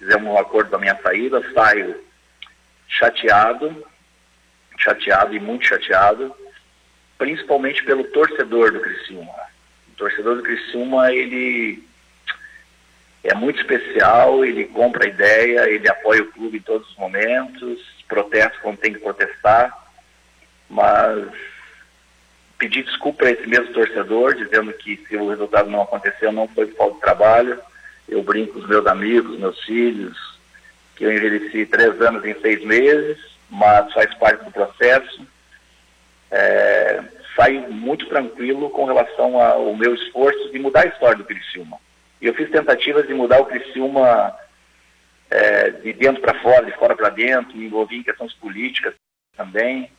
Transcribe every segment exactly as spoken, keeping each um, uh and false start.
fizemos um acordo da minha saída, saio chateado, chateado e muito chateado, principalmente pelo torcedor do Criciúma. O torcedor do Criciúma, ele é muito especial, ele compra a ideia, ele apoia o clube em todos os momentos, protesta quando tem que protestar, mas pedir desculpa a esse mesmo torcedor, dizendo que se o resultado não aconteceu, não foi por falta de trabalho. Eu brinco com os meus amigos, meus filhos, que eu envelheci três anos em seis meses, mas faz parte do processo. É, saio muito tranquilo com relação ao meu esforço de mudar a história do Criciúma. E eu fiz tentativas de mudar o Criciúma é, de dentro para fora, de fora para dentro, me envolvi em questões políticas também,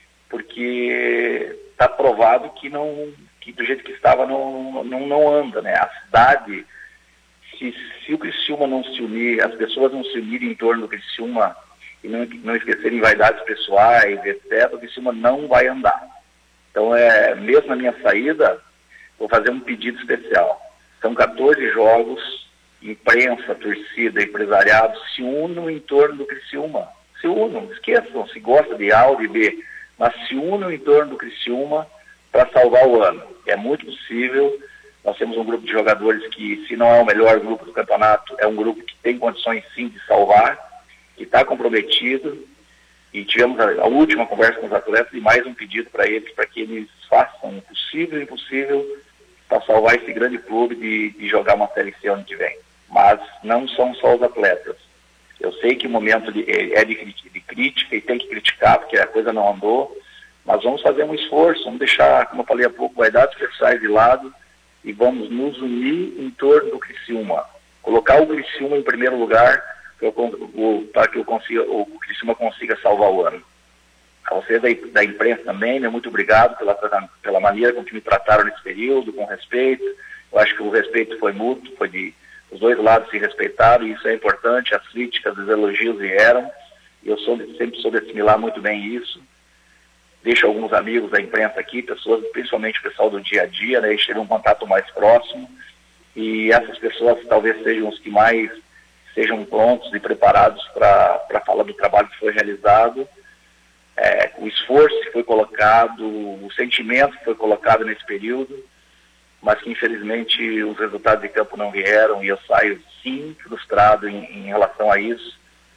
porque está provado que, não, que do jeito que estava não, não, não anda, né? A cidade, se, se o Criciúma não se unir, as pessoas não se unirem em torno do Criciúma e não, não esquecerem vaidades pessoais, etcétera, o Criciúma não vai andar. Então, é, mesmo na minha saída, vou fazer um pedido especial. São quatorze jogos, imprensa, torcida, empresariado, se unam em torno do Criciúma. Se unam, esqueçam, se gosta de A ou de B, mas se unam em torno do Criciúma para salvar o ano. É muito possível. Nós temos um grupo de jogadores que, se não é o melhor grupo do campeonato, é um grupo que tem condições sim de salvar, que está comprometido, e tivemos a, a última conversa com os atletas e mais um pedido para eles, para que eles façam o possível e impossível para salvar esse grande clube de, de jogar uma Série C ano que vem. Mas não são só os atletas. Eu sei que o momento de, é de, de crítica e tem que criticar porque a coisa não andou, mas vamos fazer um esforço, vamos deixar, como eu falei há pouco, vaidades pessoais de lado e vamos nos unir em torno do Criciúma. Colocar o Criciúma em primeiro lugar para que eu consiga, o Criciúma consiga salvar o ano. A vocês da, da imprensa também, né, muito obrigado pela, pela maneira como me trataram nesse período, com respeito. Eu acho que o respeito foi mútuo, foi de os dois lados se respeitaram, e isso é importante. As críticas, os elogios vieram, e eu soube, sempre soube assimilar muito bem isso. Deixo alguns amigos da imprensa aqui, pessoas, principalmente o pessoal do dia a dia, né, eles têm um contato mais próximo, e essas pessoas talvez sejam os que mais sejam prontos e preparados para falar do trabalho que foi realizado, é, o esforço que foi colocado, o sentimento que foi colocado nesse período, mas que infelizmente os resultados de campo não vieram, e eu saio sim frustrado em, em relação a isso.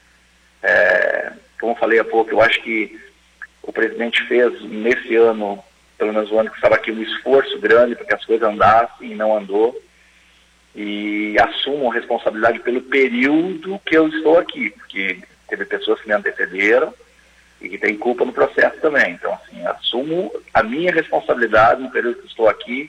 É, como eu falei há pouco, eu acho que o presidente fez nesse ano, pelo menos o ano que estava aqui, um esforço grande para que as coisas andassem e não andou. E assumo a responsabilidade pelo período que eu estou aqui, porque teve pessoas que me antecederam e que têm culpa no processo também. Então, assim, assumo a minha responsabilidade no período que estou aqui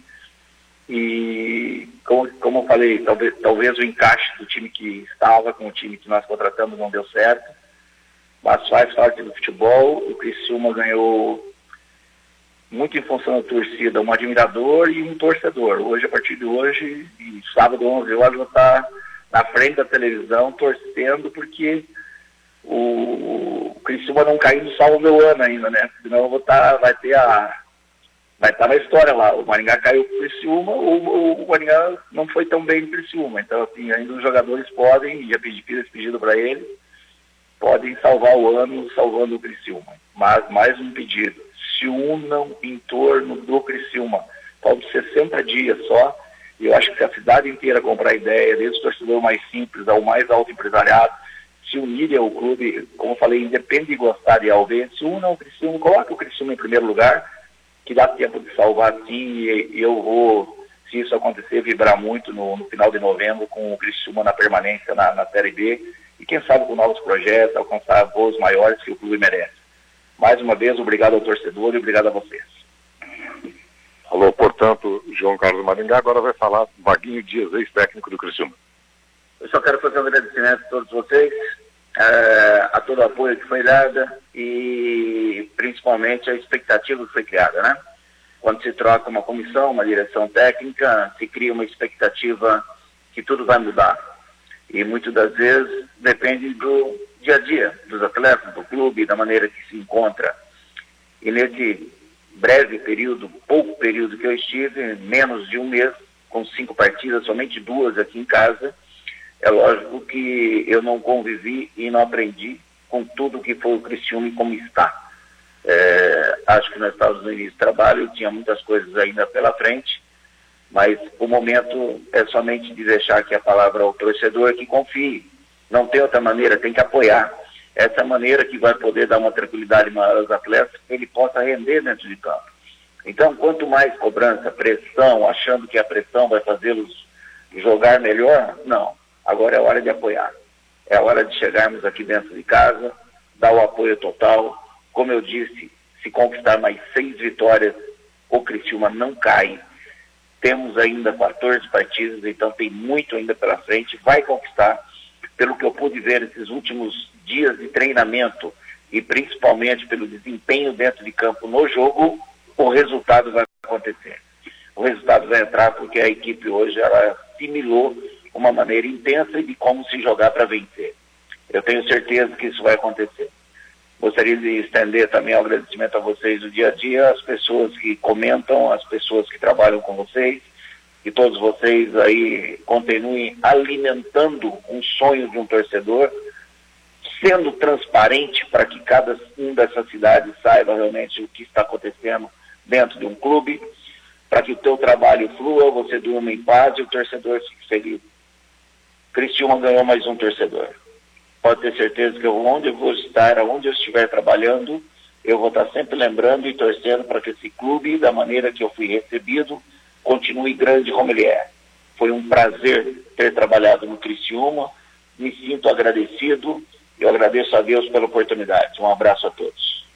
e, como, como eu falei, talvez, talvez o encaixe do time que estava com o time que nós contratamos não deu certo, mas faz parte do futebol. O Criciúma ganhou muito em função da torcida, um admirador e um torcedor. Hoje, a partir de hoje, e sábado, onze horas, eu vou estar na frente da televisão torcendo, porque o, o Criciúma não caindo salva o meu ano ainda, né? Senão eu vou estar, vai ter a... vai estar na história lá. O Maringá caiu pro Criciúma, o, o Maringá não foi tão bem no Criciúma. Então, assim, ainda os jogadores podem, já pedi, fiz esse pedido para eles, podem salvar o ano salvando o Criciúma. Mas, mais um pedido. Se unam em torno do Criciúma. Faltam sessenta dias só, e eu acho que se a cidade inteira comprar ideia, desde o torcedor mais simples ao mais alto empresariado, se unirem ao clube, como eu falei, independe de gostar de A ou B, se unam ao Criciúma, coloque o Criciúma em primeiro lugar, que dá tempo de salvar sim, e eu vou, se isso acontecer, vibrar muito no, no final de novembro com o Criciúma na permanência na, na Série B, e quem sabe com novos projetos, alcançar voos maiores que o clube merece. Mais uma vez, obrigado ao torcedor e obrigado a vocês. Alô, portanto, João Carlos Maringá agora vai falar Vaguinho Dias, ex-técnico do Criciúma. Eu só quero fazer um agradecimento a todos vocês, uh, a todo o apoio que foi dado e principalmente a expectativa que foi criada, né? Quando se troca uma comissão, uma direção técnica, se cria uma expectativa que tudo vai mudar. E muitas das vezes depende do dia a dia dos atletas, do clube, da maneira que se encontra. E nesse breve período, pouco período que eu estive, menos de um mês, com cinco partidas, somente duas aqui em casa, É lógico que eu não convivi e não aprendi com tudo que foi o Criciúma e como está. É, acho que nós estávamos no início do trabalho, tinha muitas coisas ainda pela frente, mas o momento é somente de deixar aqui a palavra ao torcedor que confie. Não tem outra maneira, tem que apoiar. Essa maneira que vai poder dar uma tranquilidade maior aos atletas, que ele possa render dentro de campo. Então, quanto mais cobrança, pressão, achando que a pressão vai fazê-los jogar melhor, não. Agora é hora de apoiar. É hora de chegarmos aqui dentro de casa, dar o apoio total. Como eu disse, se conquistar mais seis vitórias, o Criciúma não cai. Temos ainda quatorze partidas, então tem muito ainda pela frente. Vai conquistar. Pelo que eu pude ver nesses últimos dias de treinamento e principalmente pelo desempenho dentro de campo no jogo, o resultado vai acontecer. O resultado vai entrar porque a equipe hoje ela assimilou uma maneira intensa de como se jogar para vencer. Eu tenho certeza que isso vai acontecer. Gostaria de estender também o agradecimento a vocês do dia a dia, as pessoas que comentam, as pessoas que trabalham com vocês, que todos vocês aí continuem alimentando um sonho de um torcedor, sendo transparente para que cada um dessas cidades saiba realmente o que está acontecendo dentro de um clube, para que o teu trabalho flua, você durma em paz e o torcedor fique feliz. Criciúma ganhou mais um torcedor. Pode ter certeza que eu, onde eu vou estar, onde eu estiver trabalhando, eu vou estar sempre lembrando e torcendo para que esse clube, da maneira que eu fui recebido, continue grande como ele é. Foi um prazer ter trabalhado no Criciúma, me sinto agradecido, eu agradeço a Deus pela oportunidade. Um abraço a todos.